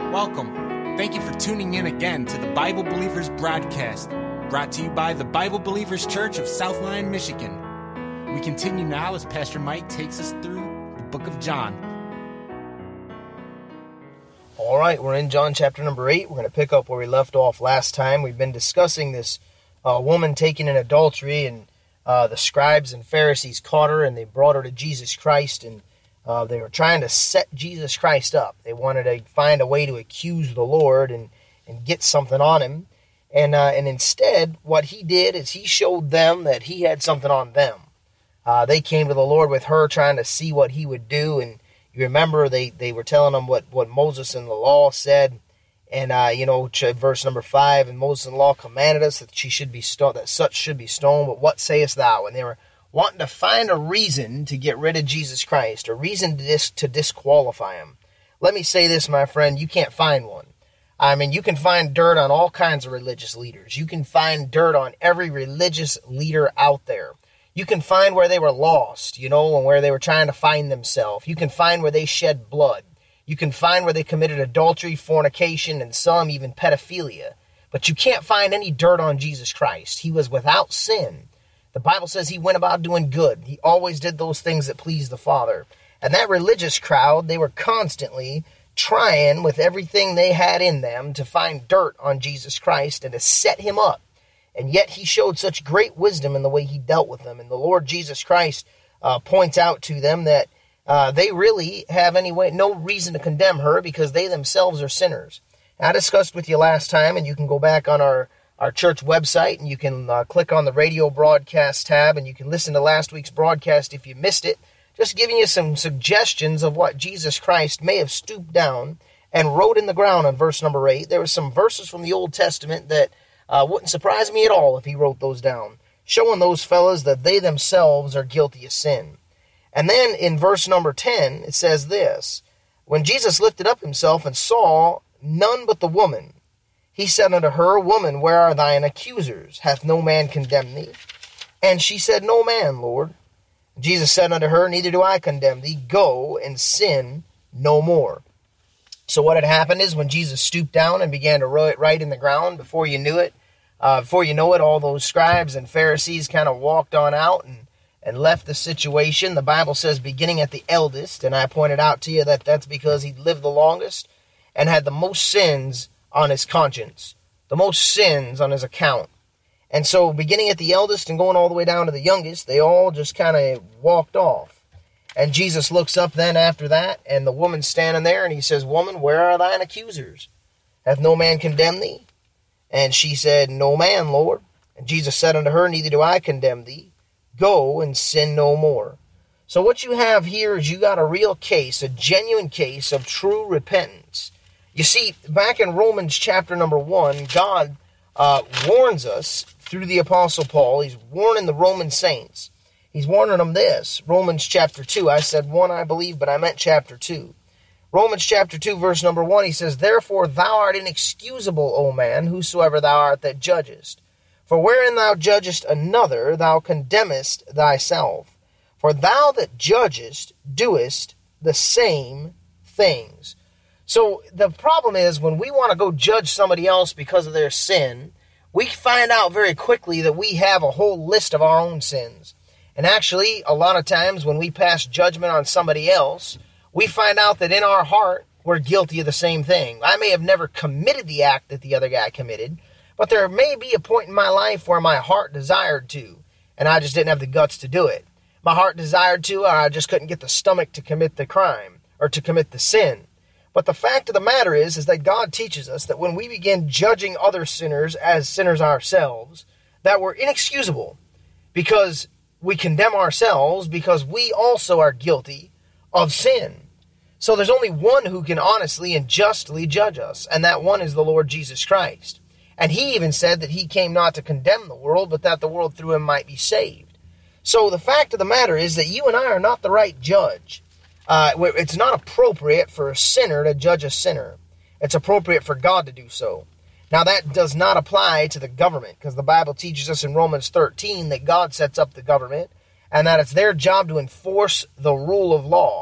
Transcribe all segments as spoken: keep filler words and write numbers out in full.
Welcome. Thank you for tuning in again to the Bible Believers broadcast, brought to you by the Bible Believers Church of South Lyon, Michigan. We continue now as Pastor Mike takes us through the book of John. All right, we're in John chapter number eight. We're going to pick up where we left off last time. We've been discussing this uh, woman taken in adultery, and uh, the scribes and Pharisees caught her, and they brought her to Jesus Christ, and uh, they were trying to set Jesus Christ up. They wanted to find a way to accuse the Lord and, and get something on him. And, uh, and instead, what he did is he showed them that he had something on them. Uh, they came to the Lord with her trying to see what he would do, and you remember they, they were telling them what, what Moses in the law said, and uh, you know, verse number five, and Moses in the law commanded us that she should be stoned, that such should be stoned. But what sayest thou? And they were wanting to find a reason to get rid of Jesus Christ, a reason to dis, to disqualify him. Let me say this, my friend, you can't find one. I mean, you can find dirt on all kinds of religious leaders. You can find dirt on every religious leader out there. You can find where they were lost, you know, and where they were trying to find themselves. You can find where they shed blood. You can find where they committed adultery, fornication, and some even pedophilia. But you can't find any dirt on Jesus Christ. He was without sin. The Bible says he went about doing good. He always did those things that pleased the Father. And that religious crowd, they were constantly trying with everything they had in them to find dirt on Jesus Christ and to set him up. And yet he showed such great wisdom in the way he dealt with them. And the Lord Jesus Christ uh, points out to them that uh, they really have any way, no reason to condemn her because they themselves are sinners. I discussed with you last time, and you can go back on our, our church website, and you can uh, click on the radio broadcast tab, and you can listen to last week's broadcast if you missed it. Just giving you some suggestions of what Jesus Christ may have stooped down and wrote in the ground on verse number eight. There were some verses from the Old Testament that Uh, wouldn't surprise me at all if he wrote those down, showing those fellas that they themselves are guilty of sin. And then in verse number ten, it says this, when Jesus lifted up himself and saw none but the woman, he said unto her, Woman, where are thine accusers? Hath no man condemned thee? And she said, No man, Lord. Jesus said unto her, Neither do I condemn thee. Go and sin no more. So what had happened is when Jesus stooped down and began to write in the ground, before you knew it, uh, before you know it, all those scribes and Pharisees kind of walked on out and, and left the situation. The Bible says beginning at the eldest, and I pointed out to you that that's because he lived the longest and had the most sins on his conscience, the most sins on his account. And so beginning at the eldest and going all the way down to the youngest, they all just kind of walked off. And Jesus looks up then after that, and the woman's standing there, and he says, Woman, where are thine accusers? Hath no man condemned thee? And she said, No man, Lord. And Jesus said unto her, Neither do I condemn thee. Go and sin no more. So what you have here is you got a real case, a genuine case of true repentance. You see, back in Romans chapter number one, God uh, warns us through the Apostle Paul. He's warning the Roman saints. He's warning them this, Romans chapter two. I said one, I believe, but I meant chapter two. Romans chapter two, verse number one, he says, Therefore thou art inexcusable, O man, whosoever thou art that judgest. For wherein thou judgest another, thou condemnest thyself. For thou that judgest doest the same things. So the problem is when we want to go judge somebody else because of their sin, we find out very quickly that we have a whole list of our own sins. And actually, a lot of times when we pass judgment on somebody else, we find out that in our heart, we're guilty of the same thing. I may have never committed the act that the other guy committed, but there may be a point in my life where my heart desired to, and I just didn't have the guts to do it. My heart desired to, or I just couldn't get the stomach to commit the crime, or to commit the sin. But the fact of the matter is, is that God teaches us that when we begin judging other sinners as sinners ourselves, that we're inexcusable, because we condemn ourselves because we also are guilty of sin. So there's only one who can honestly and justly judge us, and that one is the Lord Jesus Christ. And he even said that he came not to condemn the world, but that the world through him might be saved. So the fact of the matter is that you and I are not the right judge. Uh, it's not appropriate for a sinner to judge a sinner. It's appropriate for God to do so. Now, that does not apply to the government, because the Bible teaches us in Romans thirteen that God sets up the government, and that it's their job to enforce the rule of law.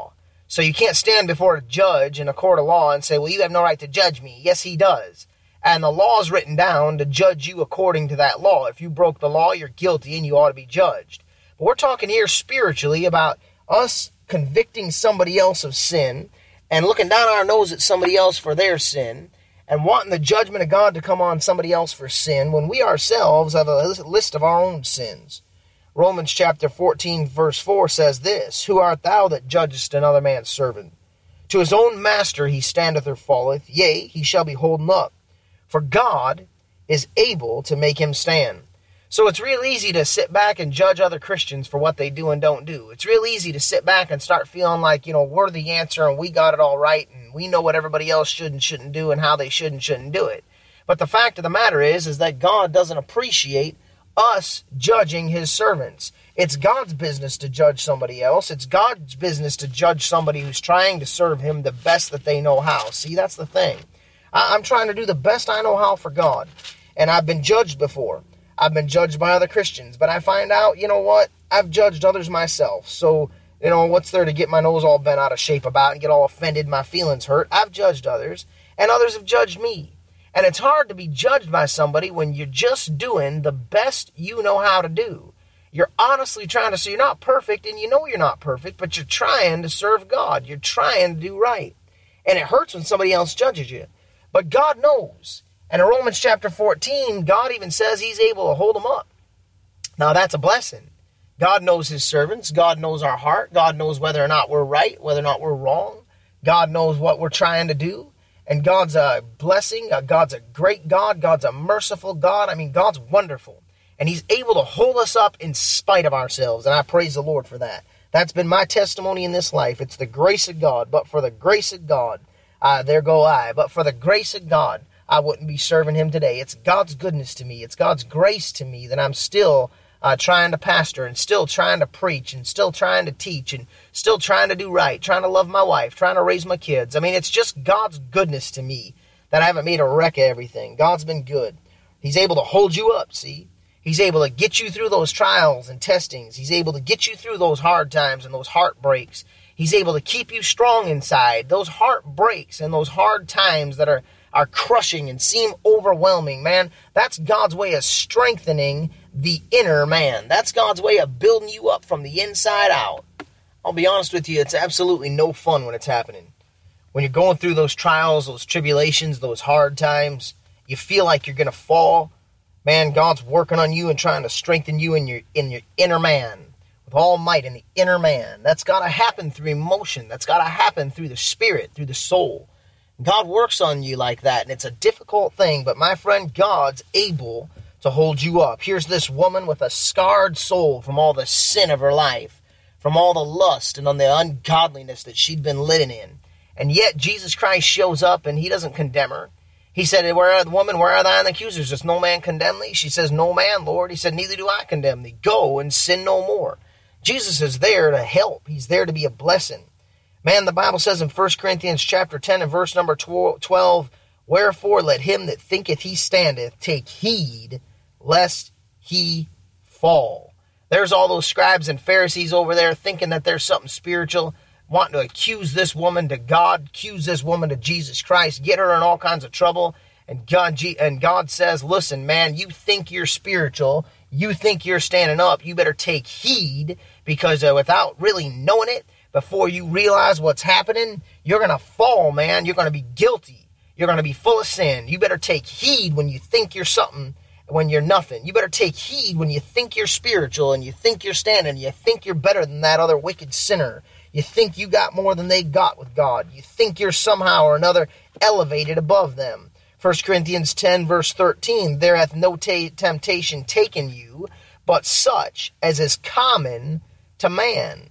So you can't stand before a judge in a court of law and say, well, you have no right to judge me. Yes, he does. And the law is written down to judge you according to that law. If you broke the law, you're guilty and you ought to be judged. But we're talking here spiritually about us convicting somebody else of sin and looking down our nose at somebody else for their sin and wanting the judgment of God to come on somebody else for sin when we ourselves have a list of our own sins. Romans chapter fourteen verse four says this, who art thou that judgest another man's servant? To his own master he standeth or falleth, yea, he shall be holden up. For God is able to make him stand. So it's real easy to sit back and judge other Christians for what they do and don't do. It's real easy to sit back and start feeling like, you know, we're the answer and we got it all right and we know what everybody else should and shouldn't do and how they should and shouldn't do it. But the fact of the matter is, is that God doesn't appreciate us judging his servants. It's God's business to judge somebody else. It's God's business to judge somebody who's trying to serve him the best that they know how. See, that's the thing. I'm trying to do the best I know how for God. And I've been judged before. I've been judged by other Christians. But I find out, you know what? I've judged others myself. So, you know, what's there to get my nose all bent out of shape about and get all offended, my feelings hurt? I've judged others. And others have judged me. And it's hard to be judged by somebody when you're just doing the best you know how to do. You're honestly trying to, so you're not perfect, and you know you're not perfect, but you're trying to serve God. You're trying to do right. And it hurts when somebody else judges you. But God knows. And in Romans chapter fourteen, God even says he's able to hold them up. Now that's a blessing. God knows his servants. God knows our heart. God knows whether or not we're right, whether or not we're wrong. God knows what we're trying to do. And God's a blessing. God's a great God. God's a merciful God. I mean, God's wonderful. And he's able to hold us up in spite of ourselves. And I praise the Lord for that. That's been my testimony in this life. It's the grace of God. But for the grace of God, uh, there go I. But for the grace of God, I wouldn't be serving him today. It's God's goodness to me. It's God's grace to me that I'm still uh, trying to pastor and still trying to preach and still trying to teach and still trying to do right, trying to love my wife, trying to raise my kids. I mean, it's just God's goodness to me that I haven't made a wreck of everything. God's been good. He's able to hold you up, see? He's able to get you through those trials and testings. He's able to get you through those hard times and those heartbreaks. He's able to keep you strong inside. Those heartbreaks and those hard times that are are crushing and seem overwhelming, man, that's God's way of strengthening the inner man. That's God's way of building you up from the inside out. I'll be honest with you, it's absolutely no fun when it's happening. When you're going through those trials, those tribulations, those hard times, you feel like you're going to fall. Man, God's working on you and trying to strengthen you in your in your inner man with all might in the inner man. That's got to happen through emotion. That's got to happen through the spirit, through the soul. God works on you like that, and it's a difficult thing, but my friend, God's able to hold you up. Here's this woman with a scarred soul from all the sin of her life, from all the lust and on the ungodliness that she'd been living in. And yet Jesus Christ shows up, and he doesn't condemn her. He said, where are the woman, where are thine accusers? Does no man condemn thee? She says, no man, Lord. He said, neither do I condemn thee. Go and sin no more. Jesus is there to help. He's there to be a blessing. Man, the Bible says in First Corinthians chapter ten and verse number twelve, wherefore let him that thinketh he standeth take heed lest he fall. There's all those scribes and Pharisees over there thinking that there's something spiritual, wanting to accuse this woman to God, accuse this woman to Jesus Christ, get her in all kinds of trouble. And God, and God says, listen, man, you think you're spiritual, you think you're standing up, you better take heed, because uh, without really knowing it, before you realize what's happening, you're going to fall, man. You're going to be guilty. You're going to be full of sin. You better take heed when you think you're something when you're nothing. You better take heed when you think you're spiritual and you think you're standing. You think you're better than that other wicked sinner. You think you got more than they got with God. You think you're somehow or another elevated above them. First Corinthians ten verse thirteen, there hath no t- temptation taken you, but such as is common to man.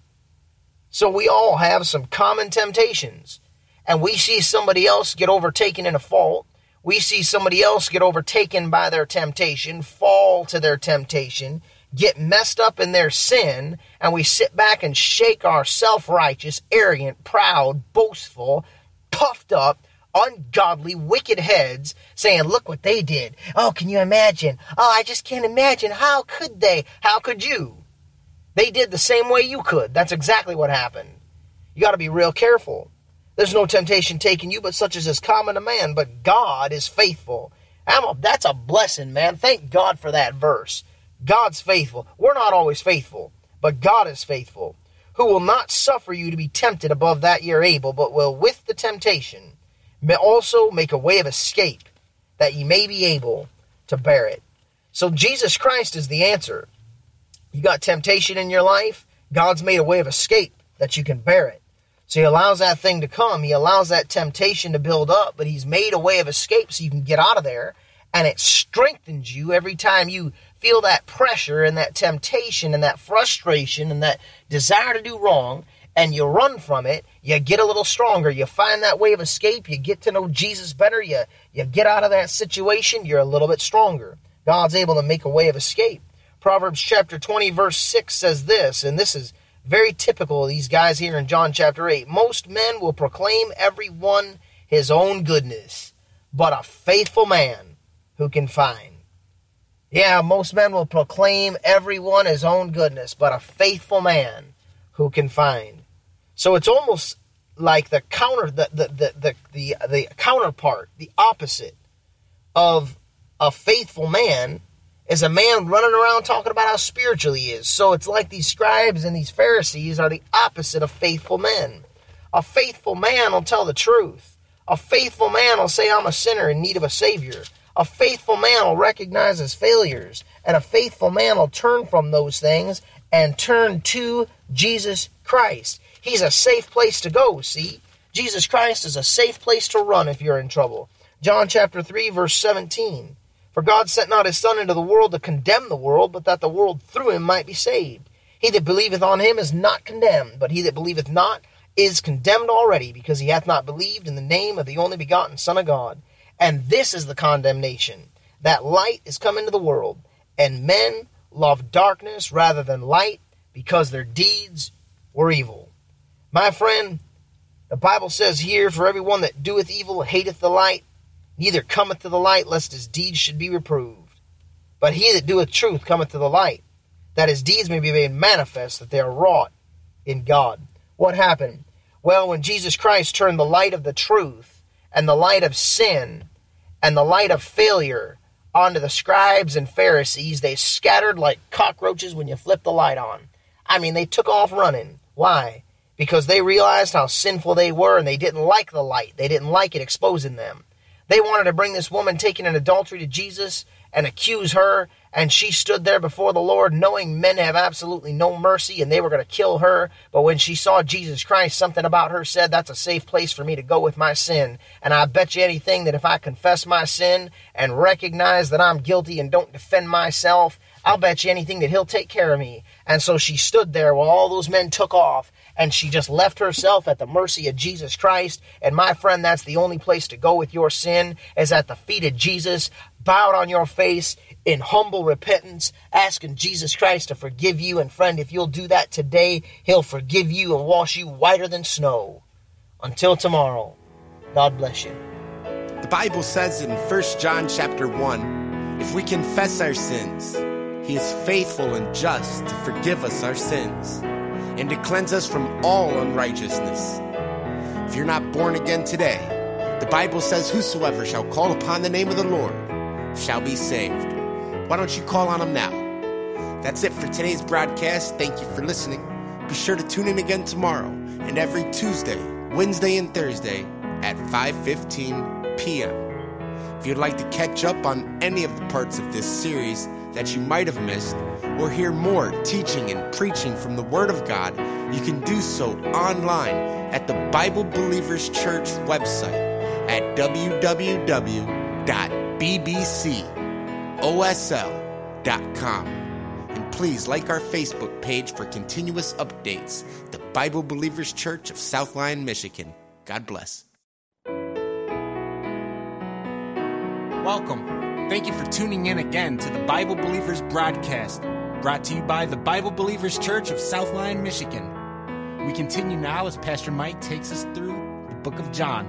So we all have some common temptations, and we see somebody else get overtaken in a fault. We see somebody else get overtaken by their temptation, fall to their temptation, get messed up in their sin, and we sit back and shake our self-righteous, arrogant, proud, boastful, puffed up, ungodly, wicked heads, saying, look what they did. Oh, can you imagine? Oh, I just can't imagine. How could they? How could you? They did the same way you could. That's exactly what happened. You got to be real careful. There's no temptation taking you, but such as is common to man. But God is faithful. I'm a, that's a blessing, man. Thank God for that verse. God's faithful. We're not always faithful, but God is faithful, who will not suffer you to be tempted above that you're able, but will with the temptation may also make a way of escape, that ye may be able to bear it. So Jesus Christ is the answer. You got temptation in your life, God's made a way of escape that you can bear it. So he allows that thing to come. He allows that temptation to build up, but he's made a way of escape so you can get out of there. And it strengthens you every time you feel that pressure and that temptation and that frustration and that desire to do wrong, and you run from it. You get a little stronger. You find that way of escape. You get to know Jesus better. You, you get out of that situation. You're a little bit stronger. God's able to make a way of escape. Proverbs chapter twenty verse six says this, and this is very typical of these guys here in John chapter eight. Most men will proclaim every one his own goodness, but a faithful man who can find. Yeah, most men will proclaim every one his own goodness, but a faithful man who can find. So it's almost like the counter, the the the the, the, the counterpart, the opposite of a faithful man is a man running around talking about how spiritual he is. So it's like these scribes and these Pharisees are the opposite of faithful men. A faithful man will tell the truth. A faithful man will say, I'm a sinner in need of a Savior. A faithful man will recognize his failures. And a faithful man will turn from those things and turn to Jesus Christ. He's a safe place to go, see? Jesus Christ is a safe place to run if you're in trouble. John chapter three, verse seventeen. For God sent not his Son into the world to condemn the world, but that the world through him might be saved. He that believeth on him is not condemned, but he that believeth not is condemned already, because he hath not believed in the name of the only begotten Son of God. And this is the condemnation, that light is come into the world, and men love darkness rather than light, because their deeds were evil. My friend, the Bible says here, for everyone that doeth evil hateth the light, neither cometh to the light, lest his deeds should be reproved. But he that doeth truth cometh to the light, that his deeds may be made manifest, that they are wrought in God. What happened? Well, when Jesus Christ turned the light of the truth and the light of sin and the light of failure onto the scribes and Pharisees, they scattered like cockroaches when you flip the light on. I mean, they took off running. Why? Because they realized how sinful they were, and they didn't like the light. They didn't like it exposing them. They wanted to bring this woman taken in adultery to Jesus and accuse her, and she stood there before the Lord knowing men have absolutely no mercy and they were going to kill her. But when she saw Jesus Christ, something about her said, that's a safe place for me to go with my sin. And I bet you anything that if I confess my sin and recognize that I'm guilty and don't defend myself, I'll bet you anything that he'll take care of me. And so she stood there while all those men took off, and she just left herself at the mercy of Jesus Christ. And my friend, that's the only place to go with your sin, is at the feet of Jesus, bowed on your face in humble repentance, asking Jesus Christ to forgive you. And friend, if you'll do that today, he'll forgive you and wash you whiter than snow. Until tomorrow, God bless you. The Bible says in First John chapter one, if we confess our sins, he is faithful and just to forgive us our sins and to cleanse us from all unrighteousness. If you're not born again today, the Bible says whosoever shall call upon the name of the Lord shall be saved. Why don't you call on him now? That's it for today's broadcast. Thank you for listening. Be sure to tune in again tomorrow and every Tuesday, Wednesday, and Thursday at five fifteen p.m. If you'd like to catch up on any of the parts of this series that you might have missed, or hear more teaching and preaching from the Word of God, you can do so online at the Bible Believers Church website at w w w dot b b c o s l dot com. And please like our Facebook page for continuous updates. The Bible Believers Church of South Lyon, Michigan. God bless. Welcome. Thank you for tuning in again to the Bible Believers broadcast, brought to you by the Bible Believers Church of South Lyon, Michigan. We continue now as Pastor Mike takes us through the book of John.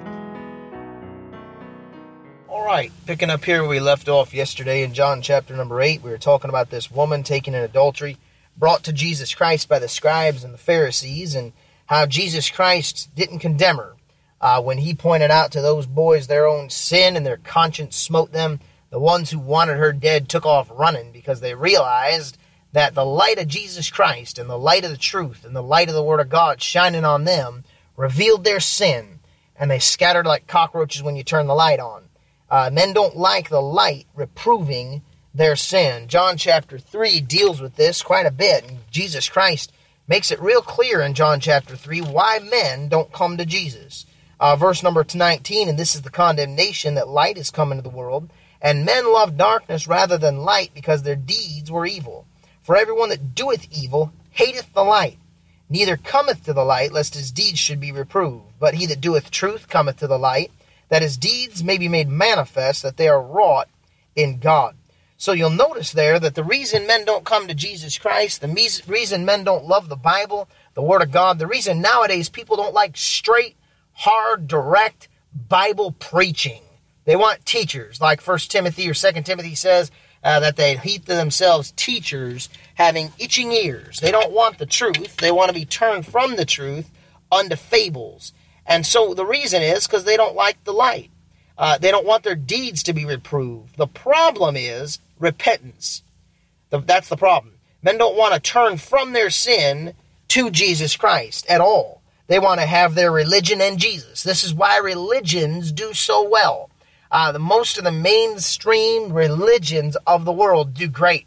All right, picking up here where we left off yesterday in John chapter number eight, we were talking about this woman taken in adultery, brought to Jesus Christ by the scribes and the Pharisees, and how Jesus Christ didn't condemn her uh, when he pointed out to those boys their own sin and their conscience smote them. The ones who wanted her dead took off running because they realized that the light of Jesus Christ and the light of the truth and the light of the Word of God shining on them revealed their sin, and they scattered like cockroaches when you turn the light on. Uh, men don't like the light reproving their sin. John chapter three deals with this quite a bit, and Jesus Christ makes it real clear in John chapter three why men don't come to Jesus. Uh, verse number nineteen, and this is the condemnation, that light is come into the world, and men love darkness rather than light, because their deeds were evil. For everyone that doeth evil hateth the light, neither cometh to the light, lest his deeds should be reproved. But he that doeth truth cometh to the light, that his deeds may be made manifest, that they are wrought in God. So you'll notice there that the reason men don't come to Jesus Christ, the reason men don't love the Bible, the Word of God, the reason nowadays people don't like straight, hard, direct Bible preaching. They want teachers, like First Timothy or Second Timothy says, uh, that they heap to themselves teachers having itching ears. They don't want the truth. They want to be turned from the truth unto fables. And so the reason is because they don't like the light. Uh, they don't want their deeds to be reproved. The problem is repentance. The, that's the problem. Men don't want to turn from their sin to Jesus Christ at all. They want to have their religion and Jesus. This is why religions do so well. Uh, the most of the mainstream religions of the world do great.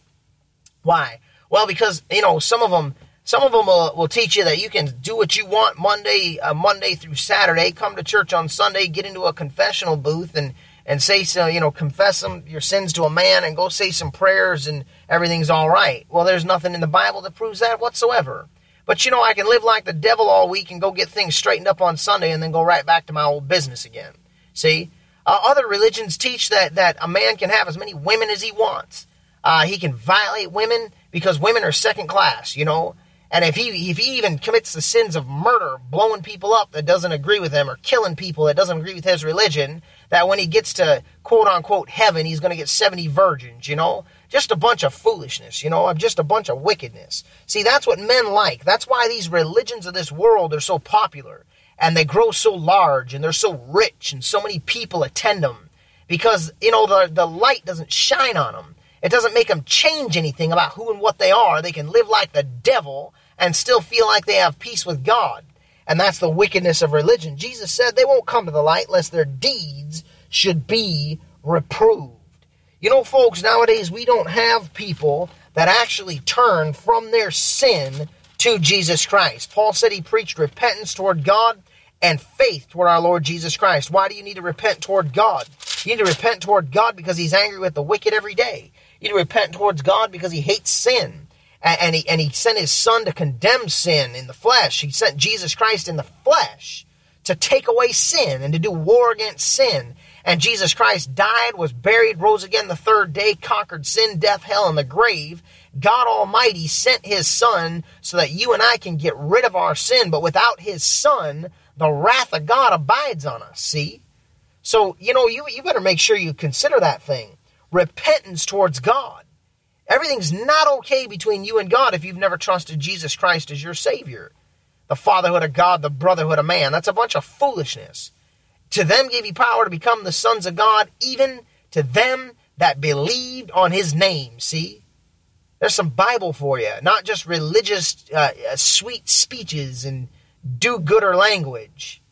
Why? Well, because, you know, some of them, some of them will, will teach you that you can do what you want Monday, uh, Monday through Saturday, come to church on Sunday, get into a confessional booth and, and say, so, you know, confess them, your sins to a man and go say some prayers and everything's all right. Well, there's nothing in the Bible that proves that whatsoever. But, you know, I can live like the devil all week and go get things straightened up on Sunday and then go right back to my old business again. See? Uh, other religions teach that, that a man can have as many women as he wants. Uh, he can violate women because women are second class, you know. And if he if he even commits the sins of murder, blowing people up that doesn't agree with him, or killing people that doesn't agree with his religion, that when he gets to quote-unquote heaven, he's going to get seventy virgins, you know. Just a bunch of foolishness, you know, just a bunch of wickedness. See, that's what men like. That's why these religions of this world are so popular. And they grow so large, and they're so rich, and so many people attend them. Because, you know, the, the light doesn't shine on them. It doesn't make them change anything about who and what they are. They can live like the devil and still feel like they have peace with God. And that's the wickedness of religion. Jesus said they won't come to the light lest their deeds should be reproved. You know, folks, nowadays we don't have people that actually turn from their sin to Jesus Christ. Paul said he preached repentance toward God and faith toward our Lord Jesus Christ. Why do you need to repent toward God? You need to repent toward God because he's angry with the wicked every day. You need to repent towards God because he hates sin. And he, and he sent his son to condemn sin in the flesh. He sent Jesus Christ in the flesh to take away sin and to do war against sin. And Jesus Christ died, was buried, rose again the third day, conquered sin, death, hell, and the grave. God Almighty sent his son so that you and I can get rid of our sin. But without his son, the wrath of God abides on us, see? So, you know, you, you better make sure you consider that thing. Repentance towards God. Everything's not okay between you and God if you've never trusted Jesus Christ as your Savior. The fatherhood of God, the brotherhood of man, that's a bunch of foolishness. To them gave he power to become the sons of God, even to them that believed on his name, see? There's some Bible for you, not just religious uh, sweet speeches and do-gooder language.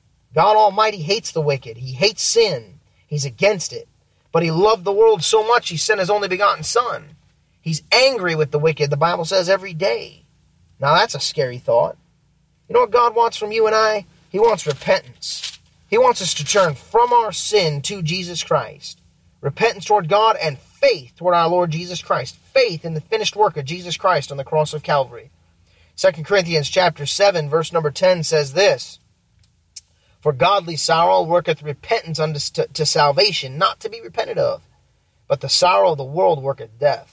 God Almighty hates the wicked. He hates sin. He's against it. But he loved the world so much, he sent his only begotten Son. He's angry with the wicked, the Bible says, every day. Now that's a scary thought. You know what God wants from you and I? He wants repentance. He wants us to turn from our sin to Jesus Christ. Repentance toward God and faith toward our Lord Jesus Christ. Faith in the finished work of Jesus Christ on the cross of Calvary. Second Corinthians chapter seven, verse number ten says this, For godly sorrow worketh repentance unto to, to salvation, not to be repented of, but the sorrow of the world worketh death.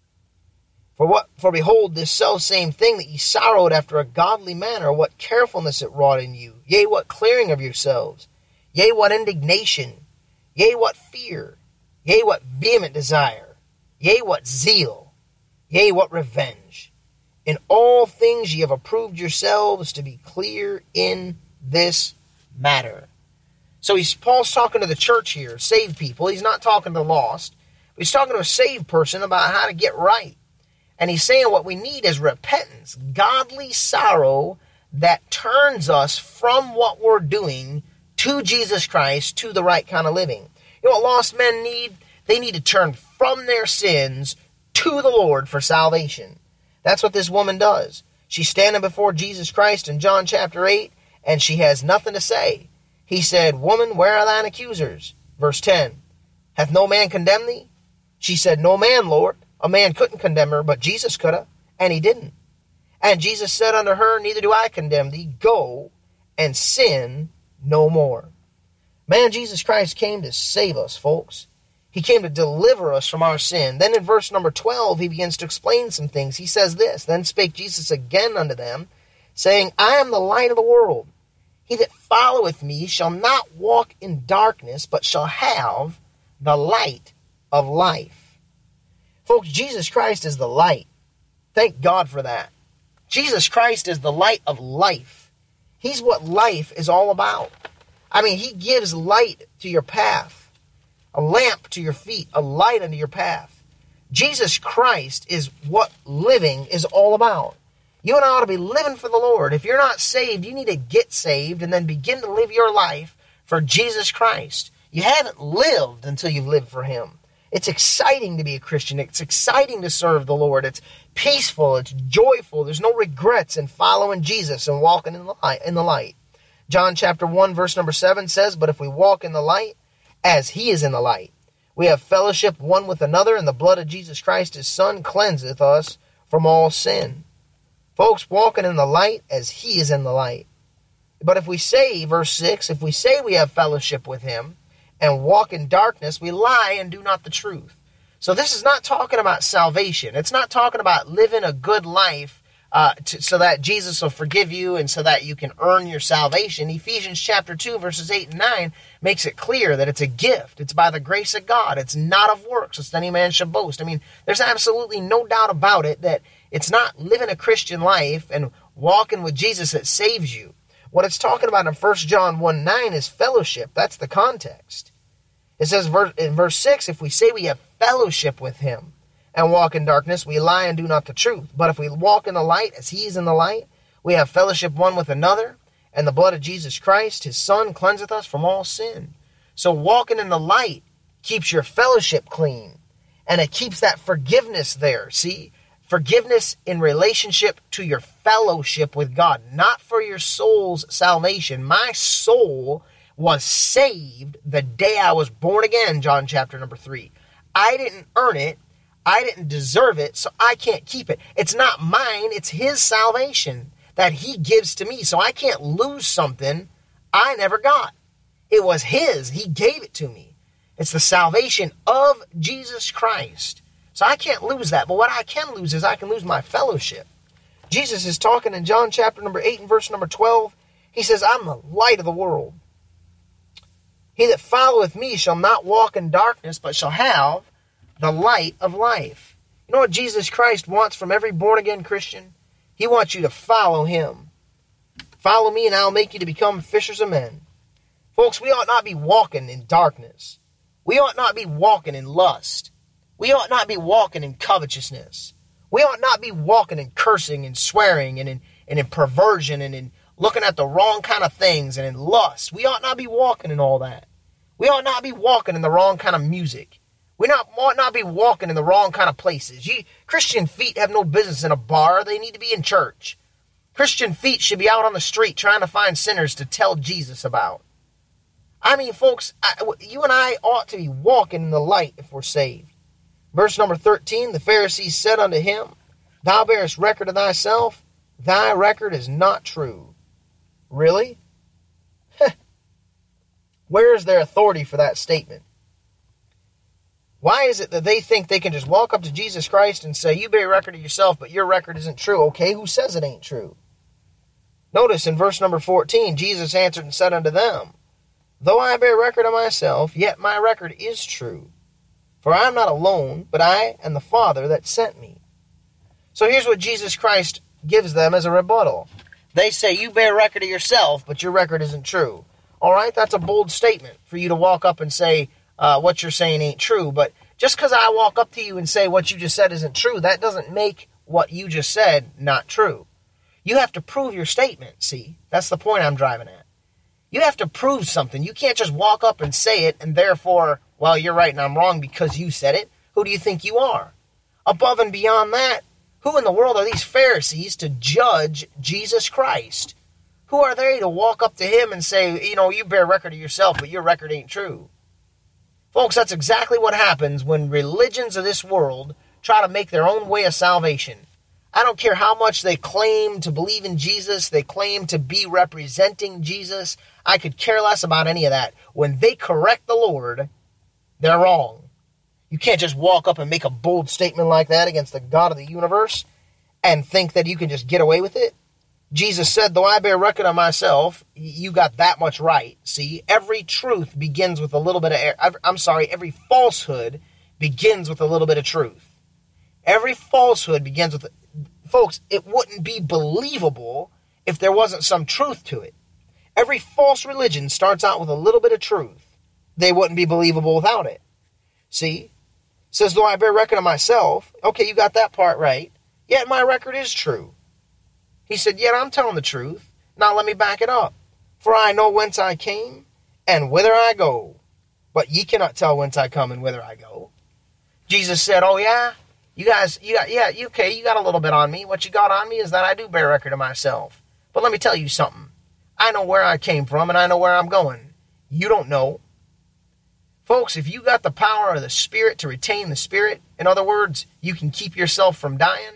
For what? For behold, this selfsame thing that ye sorrowed after a godly manner, what carefulness it wrought in you, yea, what clearing of yourselves, yea, what indignation, yea, what fear, yea, what vehement desire, yea, what zeal, yea, what revenge. In all things ye have approved yourselves to be clear in this matter. So he's Paul's talking to the church here, saved people. He's not talking to the lost. He's talking to a saved person about how to get right. And he's saying what we need is repentance, godly sorrow that turns us from what we're doing to Jesus Christ, to the right kind of living. You know what lost men need? They need to turn from their sins to the Lord for salvation. That's what this woman does. She's standing before Jesus Christ in John chapter eight, and she has nothing to say. He said, Woman, where are thine accusers? Verse ten, Hath no man condemned thee? She said, No man, Lord. A man couldn't condemn her, but Jesus could have, and he didn't. And Jesus said unto her, Neither do I condemn thee. Go and sin no more. Man, Jesus Christ came to save us, folks. He came to deliver us from our sin. Then in verse number twelve, he begins to explain some things. He says this, Then spake Jesus again unto them, saying, I am the light of the world. He that followeth me shall not walk in darkness, but shall have the light of life. Folks, Jesus Christ is the light. Thank God for that. Jesus Christ is the light of life. He's what life is all about. I mean, he gives light to your path, a lamp to your feet, a light unto your path. Jesus Christ is what living is all about. You and I ought to be living for the Lord. If you're not saved, you need to get saved and then begin to live your life for Jesus Christ. You haven't lived until you've lived for him. It's exciting to be a Christian. It's exciting to serve the Lord. It's peaceful. It's joyful. There's no regrets in following Jesus and walking in the light. In the light. John chapter one, verse number seven says, But if we walk in the light, as he is in the light, we have fellowship one with another, and the blood of Jesus Christ, his Son, cleanseth us from all sin. Folks, walking in the light as he is in the light. But if we say, verse six, if we say we have fellowship with him and walk in darkness, we lie and do not the truth. So this is not talking about salvation. It's not talking about living a good life uh, to, so that Jesus will forgive you and so that you can earn your salvation. Ephesians chapter two, verses eight and nine makes it clear that it's a gift. It's by the grace of God. It's not of works, lest any man should boast. I mean, there's absolutely no doubt about it that it's not living a Christian life and walking with Jesus that saves you. What it's talking about in First John one nine is fellowship. That's the context. It says in verse six, if we say we have fellowship with him and walk in darkness, we lie and do not the truth. But if we walk in the light as he is in the light, we have fellowship one with another, and the blood of Jesus Christ, his Son, cleanseth us from all sin. So walking in the light keeps your fellowship clean, and it keeps that forgiveness there. See? Forgiveness in relationship to your fellowship with God, not for your soul's salvation. My soul was saved the day I was born again, John chapter number three. I didn't earn it. I didn't deserve it, so I can't keep it. It's not mine. It's his salvation that he gives to me. So I can't lose something I never got. It was his. He gave it to me. It's the salvation of Jesus Christ. So I can't lose that. But what I can lose is I can lose my fellowship. Jesus is talking in John chapter number eight and verse number twelve. He says, I'm the light of the world. He that followeth me shall not walk in darkness, but shall have the light of life. You know what Jesus Christ wants from every born-again Christian? He wants you to follow him. Follow me and I'll make you to become fishers of men. Folks, we ought not be walking in darkness. We ought not be walking in lust. We ought not be walking in covetousness. We ought not be walking in cursing and swearing and in, and in perversion and in looking at the wrong kind of things and in lust. We ought not be walking in all that. We ought not be walking in the wrong kind of music. We not, ought not be walking in the wrong kind of places. You, Christian feet have no business in a bar. They need to be in church. Christian feet should be out on the street trying to find sinners to tell Jesus about. I mean, folks, I, you and I ought to be walking in the light if we're saved. Verse number thirteen, the Pharisees said unto him, Thou bearest record of thyself, thy record is not true. Really? Where is their authority for that statement? Why is it that they think they can just walk up to Jesus Christ and say, you bear record of yourself, but your record isn't true? Okay, who says it ain't true? Notice in verse number fourteen, Jesus answered and said unto them, Though I bear record of myself, yet my record is true. For I am not alone, but I and the Father that sent me. So here's what Jesus Christ gives them as a rebuttal. They say, you bear record of yourself, but your record isn't true. All right, that's a bold statement for you to walk up and say uh, what you're saying ain't true. But just because I walk up to you and say what you just said isn't true, that doesn't make what you just said not true. You have to prove your statement, see? That's the point I'm driving at. You have to prove something. You can't just walk up and say it and therefore, well, you're right and I'm wrong because you said it. Who do you think you are? Above and beyond that, who in the world are these Pharisees to judge Jesus Christ? Who are they to walk up to him and say, you know, you bear record of yourself, but your record ain't true? Folks, that's exactly what happens when religions of this world try to make their own way of salvation. I don't care how much they claim to believe in Jesus, they claim to be representing Jesus. I could care less about any of that. When they correct the Lord, they're wrong. You can't just walk up and make a bold statement like that against the God of the universe and think that you can just get away with it. Jesus said, though I bear record of myself, you got that much right. See, every truth begins with a little bit of, I'm sorry, every falsehood begins with a little bit of truth. Every falsehood begins with, folks, it wouldn't be believable if there wasn't some truth to it. Every false religion starts out with a little bit of truth. They wouldn't be believable without it. See? Says, though I bear record of myself, okay, you got that part right, yet my record is true. He said, yet I'm telling the truth. Now let me back it up. For I know whence I came and whither I go. But ye cannot tell whence I come and whither I go. Jesus said, oh yeah? You guys, you got, yeah, you, okay, you got a little bit on me. What you got on me is that I do bear record of myself. But let me tell you something. I know where I came from and I know where I'm going. You don't know. Folks, if you got the power of the Spirit to retain the Spirit, in other words, you can keep yourself from dying.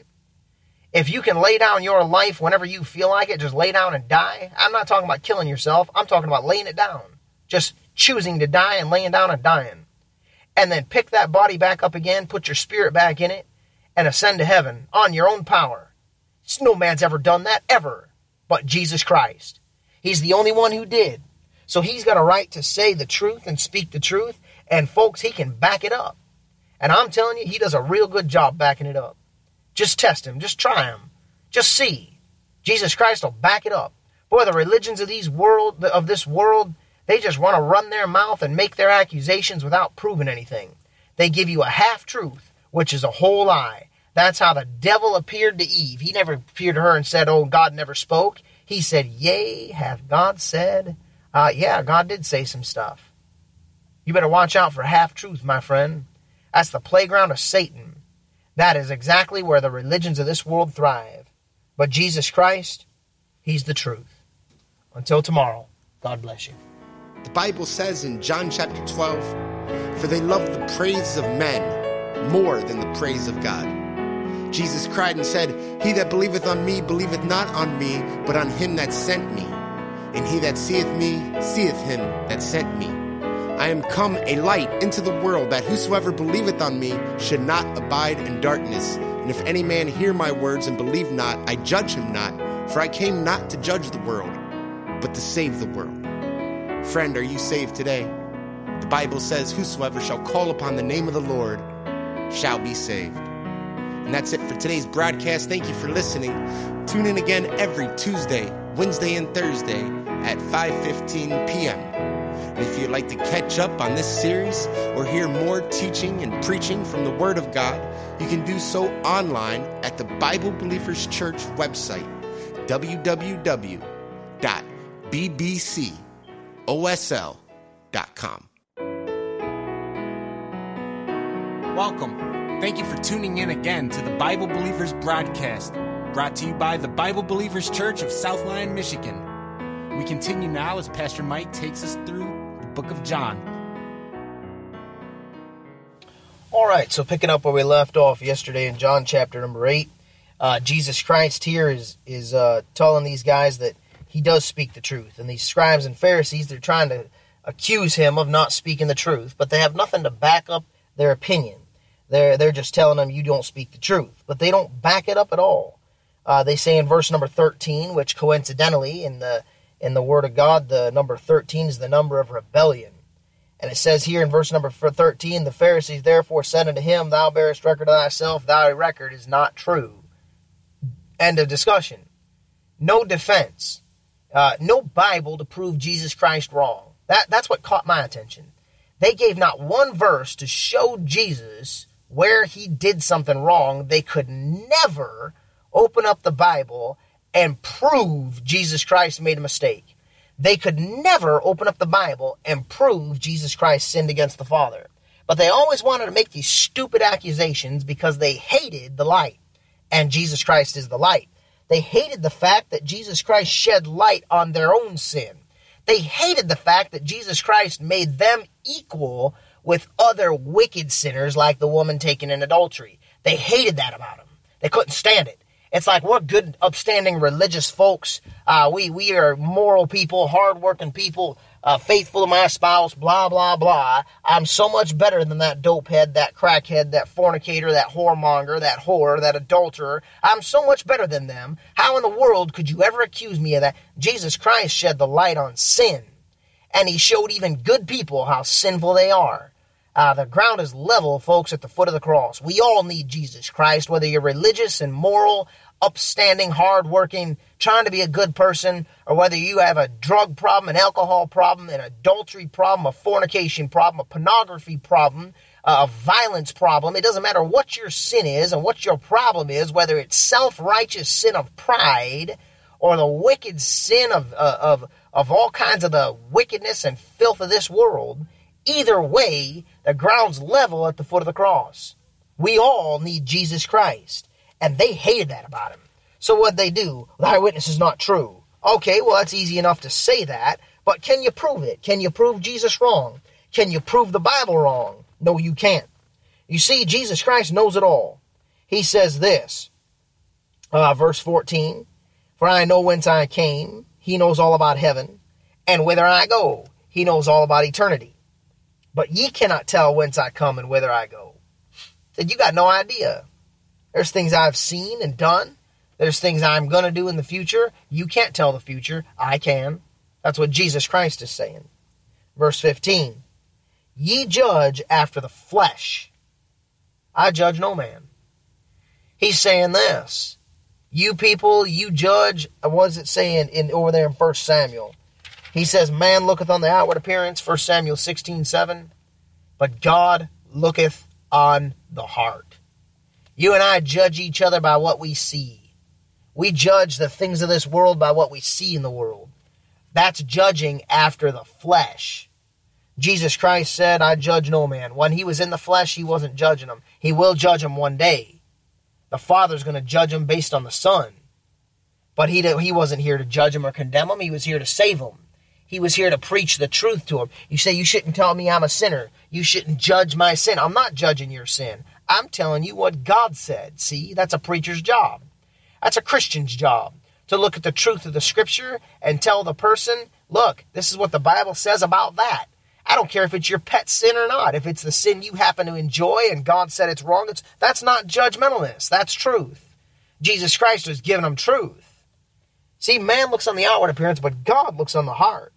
If you can lay down your life whenever you feel like it, just lay down and die. I'm not talking about killing yourself. I'm talking about laying it down. Just choosing to die and laying down and dying. And then pick that body back up again, put your spirit back in it, and ascend to heaven on your own power. No man's ever done that, ever, but Jesus Christ. He's the only one who did. So he's got a right to say the truth and speak the truth. And folks, he can back it up. And I'm telling you, he does a real good job backing it up. Just test him. Just try him. Just see. Jesus Christ will back it up. Boy, the religions of these world of this world, they just want to run their mouth and make their accusations without proving anything. They give you a half-truth, which is a whole lie. That's how the devil appeared to Eve. He never appeared to her and said, oh, God never spoke. He said, yea, hath God said? Uh, yeah, God did say some stuff. You better watch out for half-truth, my friend. That's the playground of Satan. That is exactly where the religions of this world thrive. But Jesus Christ, he's the truth. Until tomorrow, God bless you. The Bible says in John chapter twelve, for they love the praise of men more than the praise of God. Jesus cried and said, he that believeth on me believeth not on me, but on him that sent me. And he that seeth me seeth him that sent me. I am come a light into the world, that whosoever believeth on me should not abide in darkness. And if any man hear my words and believe not, I judge him not. For I came not to judge the world, but to save the world. Friend, are you saved today? The Bible says, whosoever shall call upon the name of the Lord shall be saved. And that's it for today's broadcast. Thank you for listening. Tune in again every Tuesday, Wednesday, and Thursday at five fifteen p.m. And if you'd like to catch up on this series or hear more teaching and preaching from the Word of God, you can do so online at the Bible Believers Church website, w w w dot b b c o s l dot com. Welcome. Thank you for tuning in again to the Bible Believers broadcast, brought to you by the Bible Believers Church of South Lyon, Michigan. We continue now as Pastor Mike takes us through the book of John. All right, so picking up where we left off yesterday in John chapter number eight, uh, Jesus Christ here is is uh, telling these guys that he does speak the truth. And these scribes and Pharisees, they're trying to accuse him of not speaking the truth, but they have nothing to back up their opinion. They're, they're just telling them you don't speak the truth, but they don't back it up at all. Uh, they say in verse number thirteen, which coincidentally in the in the Word of God, the number thirteen is the number of rebellion. And it says here in verse number thirteen, the Pharisees therefore said unto him, thou bearest record of thyself, thy record is not true. End of discussion. No defense. Uh, no Bible to prove Jesus Christ wrong. That, that's what caught my attention. They gave not one verse to show Jesus where he did something wrong. They could never open up the Bible and prove Jesus Christ made a mistake. They could never open up the Bible and prove Jesus Christ sinned against the Father. But they always wanted to make these stupid accusations because they hated the light. And Jesus Christ is the light. They hated the fact that Jesus Christ shed light on their own sin. They hated the fact that Jesus Christ made them equal with other wicked sinners like the woman taken in adultery. They hated that about him. They couldn't stand it. It's like we're good, upstanding, religious folks. Uh, we, we are moral people, hardworking people, uh, faithful to my spouse, blah, blah, blah. I'm so much better than that dopehead, that crackhead, that fornicator, that whoremonger, that whore, that adulterer. I'm so much better than them. How in the world could you ever accuse me of that? Jesus Christ shed the light on sin, and he showed even good people how sinful they are. Uh, the ground is level, folks, at the foot of the cross. We all need Jesus Christ, whether you're religious and moral, upstanding, hardworking, trying to be a good person, or whether you have a drug problem, an alcohol problem, an adultery problem, a fornication problem, a pornography problem, a violence problem. It doesn't matter what your sin is and what your problem is, whether it's self-righteous sin of pride or the wicked sin of, uh, of, of all kinds of the wickedness and filth of this world. Either way, the ground's level at the foot of the cross. We all need Jesus Christ. And they hated that about him. So what'd they do? Thy witness is not true. Okay, well, that's easy enough to say that. But can you prove it? Can you prove Jesus wrong? Can you prove the Bible wrong? No, you can't. You see, Jesus Christ knows it all. He says this, uh, verse fourteen, for I know whence I came. He knows all about heaven. And whither I go. He knows all about eternity. But ye cannot tell whence I come and whither I go. Said, you got no idea. There's things I've seen and done. There's things I'm going to do in the future. You can't tell the future. I can. That's what Jesus Christ is saying. Verse fifteen. Ye judge after the flesh. I judge no man. He's saying this. You people, you judge. What is it saying in over there in First Samuel? He says, man looketh on the outward appearance, First Samuel sixteen seven, but God looketh on the heart. You and I judge each other by what we see. We judge the things of this world by what we see in the world. That's judging after the flesh. Jesus Christ said, I judge no man. When he was in the flesh, he wasn't judging them. He will judge them one day. The Father's going to judge them based on the Son. But he, he wasn't here to judge them or condemn them. He was here to save them. He was here to preach the truth to him. You say, you shouldn't tell me I'm a sinner. You shouldn't judge my sin. I'm not judging your sin. I'm telling you what God said. See, that's a preacher's job. That's a Christian's job. To look at the truth of the Scripture and tell the person, look, this is what the Bible says about that. I don't care if it's your pet sin or not. If it's the sin you happen to enjoy and God said it's wrong, it's, that's not judgmentalness. That's truth. Jesus Christ was giving them truth. See, man looks on the outward appearance, but God looks on the heart.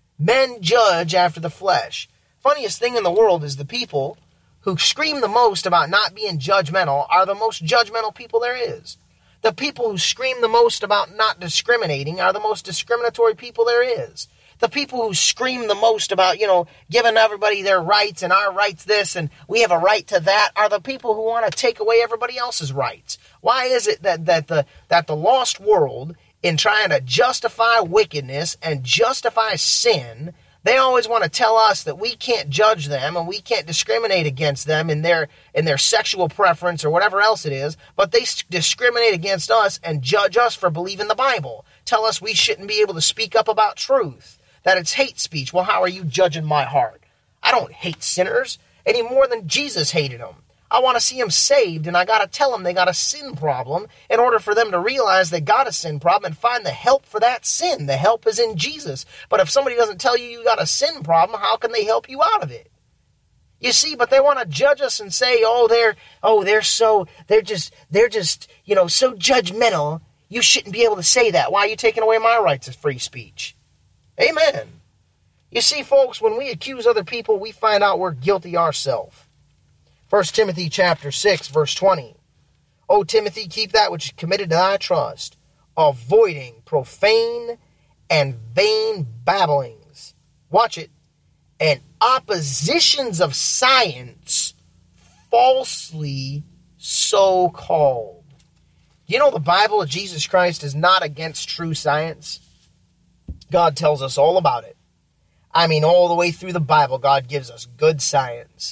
Men judge after the flesh. Funniest thing in the world is the people who scream the most about not being judgmental are the most judgmental people there is. The people who scream the most about not discriminating are the most discriminatory people there is. The people who scream the most about, you know, giving everybody their rights and our rights this and we have a right to that are the people who want to take away everybody else's rights. Why is it that, that the that the lost world, in trying to justify wickedness and justify sin, they always want to tell us that we can't judge them and we can't discriminate against them in their in their sexual preference or whatever else it is, but they discriminate against us and judge us for believing the Bible. Tell us we shouldn't be able to speak up about truth, that it's hate speech. Well, how are you judging my heart? I don't hate sinners any more than Jesus hated them. I want to see them saved, and I got to tell them they got a sin problem in order for them to realize they got a sin problem and find the help for that sin. The help is in Jesus. But if somebody doesn't tell you you got a sin problem, how can they help you out of it? You see, but they want to judge us and say, oh, they're, oh, they're so, they're just, they're just, you know, so judgmental. You shouldn't be able to say that. Why are you taking away my rights of free speech? Amen. You see, folks, when we accuse other people, we find out we're guilty ourselves. First Timothy chapter six, verse twenty. O Timothy, keep that which is committed to thy trust, avoiding profane and vain babblings. Watch it. And oppositions of science, falsely so called. You know, the Bible of Jesus Christ is not against true science. God tells us all about it. I mean, all the way through the Bible, God gives us good science.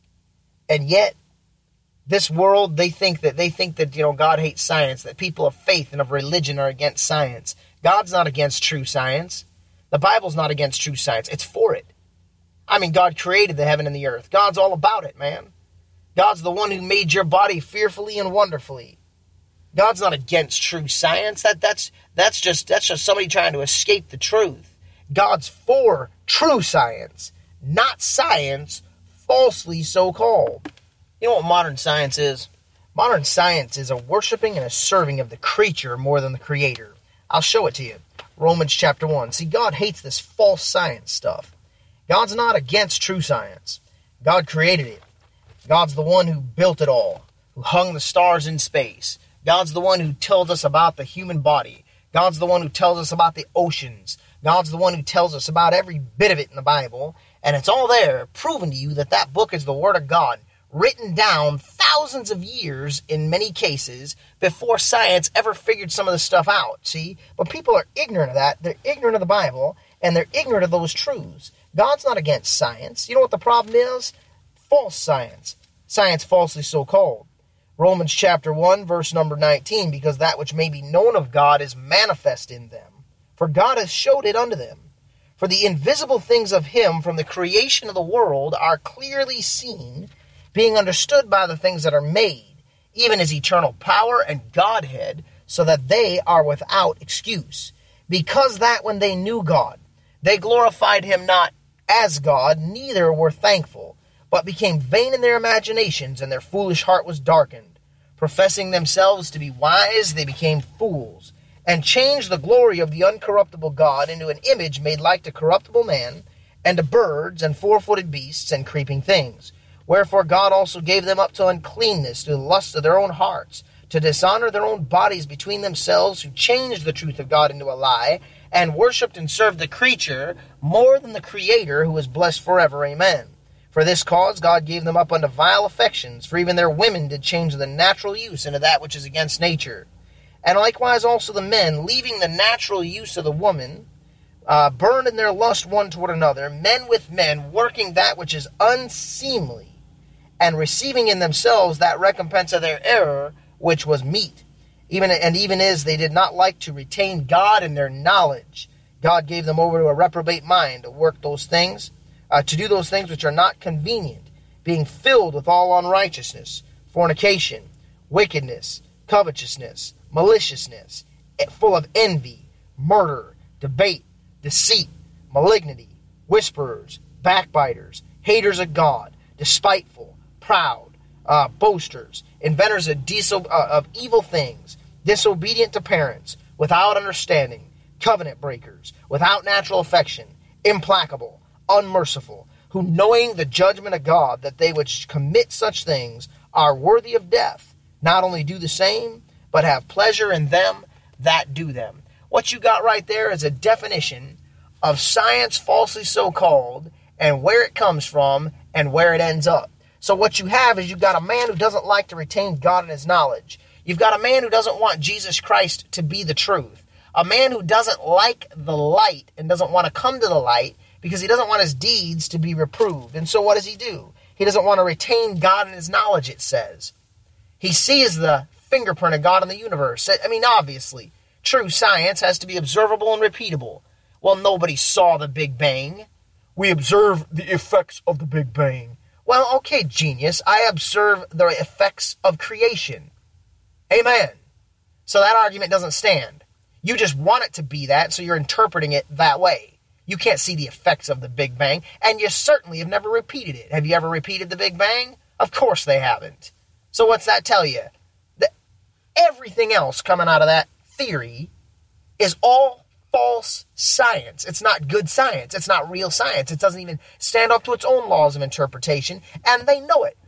And yet, this world, they think that, they think that, you know, God hates science, that people of faith and of religion are against science. God's not against true science. The Bible's not against true science. It's for it. I mean, God created the heaven and the earth. God's all about it, man. God's the one who made your body fearfully and wonderfully. God's not against true science. That that's that's just that's just somebody trying to escape the truth. God's for true science, not science falsely so called. You know what modern science is? Modern science is a worshiping and a serving of the creature more than the creator. I'll show it to you. Romans chapter one. See, God hates this false science stuff. God's not against true science. God created it. God's the one who built it all, who hung the stars in space. God's the one who tells us about the human body. God's the one who tells us about the oceans. God's the one who tells us about every bit of it in the Bible. And it's all there, proven to you that that book is the Word of God, written down thousands of years in many cases before science ever figured some of this stuff out, see? But people are ignorant of that. They're ignorant of the Bible, and they're ignorant of those truths. God's not against science. You know what the problem is? False science. Science falsely so called. Romans chapter one, verse number nineteen, because that which may be known of God is manifest in them, for God has showed it unto them. For the invisible things of him from the creation of the world are clearly seen, being understood by the things that are made, even his eternal power and Godhead, so that they are without excuse. Because that when they knew God, they glorified him not as God, neither were thankful, but became vain in their imaginations, and their foolish heart was darkened. Professing themselves to be wise, they became fools, and changed the glory of the uncorruptible God into an image made like to corruptible man, and to birds, and four-footed beasts, and creeping things. Wherefore God also gave them up to uncleanness, to the lust of their own hearts, to dishonor their own bodies between themselves, who changed the truth of God into a lie, and worshipped and served the creature more than the Creator, who is blessed forever. Amen. For this cause God gave them up unto vile affections, for even their women did change the natural use into that which is against nature. And likewise also the men, leaving the natural use of the woman, uh, burned in their lust one toward another, men with men, working that which is unseemly, and receiving in themselves that recompense of their error, which was meet. Even and even as they did not like to retain God in their knowledge, God gave them over to a reprobate mind to work those things, uh, to do those things which are not convenient, being filled with all unrighteousness, fornication, wickedness, covetousness, maliciousness, full of envy, murder, debate, deceit, malignity, whisperers, backbiters, haters of God, despiteful, proud, uh, boasters, inventors of, diso- uh, of evil things, disobedient to parents, without understanding, covenant breakers, without natural affection, implacable, unmerciful, who knowing the judgment of God, that they which commit such things are worthy of death, not only do the same, but have pleasure in them that do them. What you got right there is a definition of science falsely so called, and where it comes from, and where it ends up. So what you have is you've got a man who doesn't like to retain God in his knowledge. You've got a man who doesn't want Jesus Christ to be the truth. A man who doesn't like the light and doesn't want to come to the light because he doesn't want his deeds to be reproved. And so what does he do? He doesn't want to retain God in his knowledge, it says. He sees the fingerprint of God in the universe. I mean, obviously, true science has to be observable and repeatable. Well, nobody saw the Big Bang. We observe the effects of the Big Bang. Well, okay, genius, I observe the effects of creation. Amen. So that argument doesn't stand. You just want it to be that, so you're interpreting it that way. You can't see the effects of the Big Bang, and you certainly have never repeated it. Have you ever repeated the Big Bang? Of course they haven't. So what's that tell you? That everything else coming out of that theory is all false science. It's not good science. It's not real science. It doesn't even stand up to its own laws of interpretation, and they know it.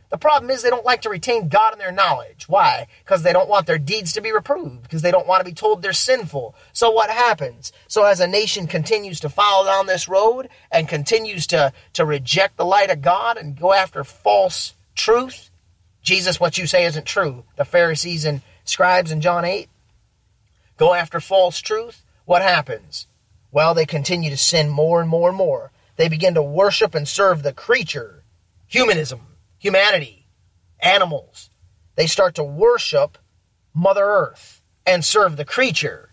The problem is they don't like to retain God in their knowledge. Why? Because they don't want their deeds to be reproved, because they don't want to be told they're sinful. So what happens? So as a nation continues to follow down this road and continues to, to reject the light of God and go after false truth, Jesus, what you say isn't true. The Pharisees and scribes in John eight go after false truth. What happens? Well, they continue to sin more and more and more. They begin to worship and serve the creature, humanism, humanity, animals. They start to worship Mother Earth and serve the creature.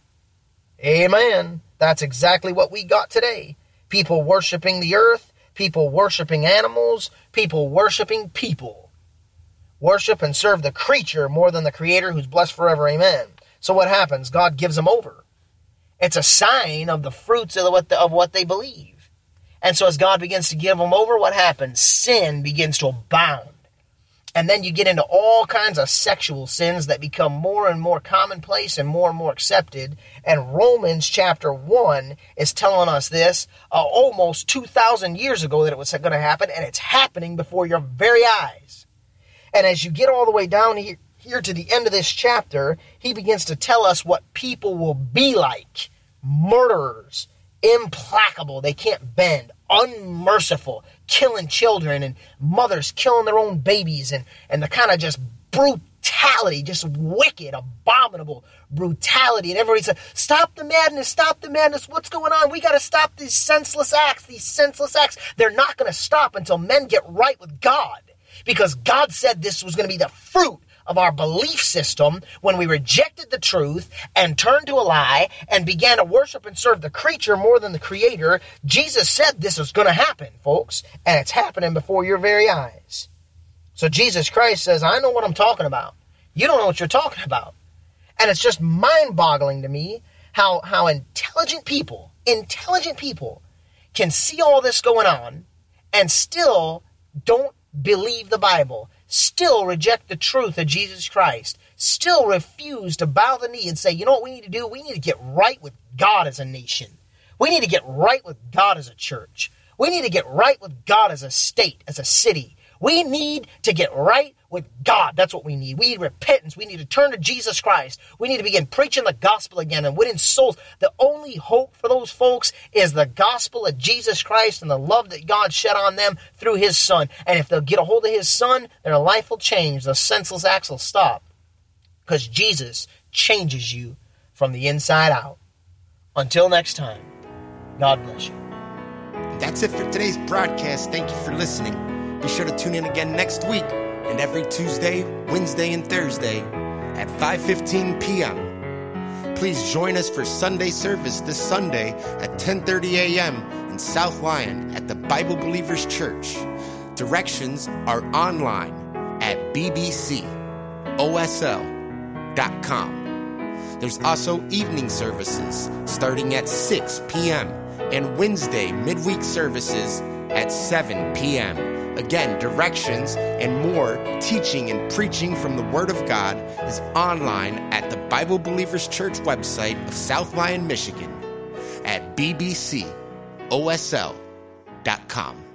Amen. That's exactly what we got today. People worshiping the earth, people worshiping animals, people worshiping people. Worship and serve the creature more than the Creator, who's blessed forever. Amen. So what happens? God gives them over. It's a sign of the fruits of what, the, of what they believe. And so as God begins to give them over, what happens? Sin begins to abound. And then you get into all kinds of sexual sins that become more and more commonplace and more and more accepted. And Romans chapter one is telling us this uh, almost two thousand years ago that it was going to happen, and it's happening before your very eyes. And as you get all the way down here, here to the end of this chapter, he begins to tell us what people will be like. Murderers, implacable, they can't bend, unmerciful, killing children, and mothers killing their own babies, and, and the kind of just brutality, just wicked, abominable brutality. And everybody said, stop the madness, stop the madness, what's going on? We got to stop these senseless acts, these senseless acts. They're not going to stop until men get right with God, because God said this was going to be the fruit of our belief system when we rejected the truth and turned to a lie and began to worship and serve the creature more than the Creator. Jesus said this was going to happen, folks, and it's happening before your very eyes. So Jesus Christ says, I know what I'm talking about. You don't know what you're talking about. And it's just mind-boggling to me how, how intelligent people, intelligent people can see all this going on and still don't believe the Bible, still reject the truth of Jesus Christ, still refuse to bow the knee and say, you know what we need to do? We need to get right with God as a nation. We need to get right with God as a church. We need to get right with God as a state, as a city. We need to get right with God. That's what we need. We need repentance. We need to turn to Jesus Christ. We need to begin preaching the gospel again and winning souls. The only hope for those folks is the gospel of Jesus Christ and the love that God shed on them through his Son. And if they'll get a hold of his Son, their life will change. The senseless acts will stop, because Jesus changes you from the inside out. Until next time, God bless you. That's it for today's broadcast. Thank you for listening. Be sure to tune in again next week and every Tuesday, Wednesday, and Thursday at five fifteen p.m. Please join us for Sunday service this Sunday at ten thirty a.m. in South Lyon at the Bible Believers Church. Directions are online at b b c o s l dot com. There's also evening services starting at six p.m. and Wednesday midweek services at seven p.m. Again, directions and more teaching and preaching from the Word of God is online at the Bible Believers Church website of South Lyon, Michigan at b b c o s l dot com.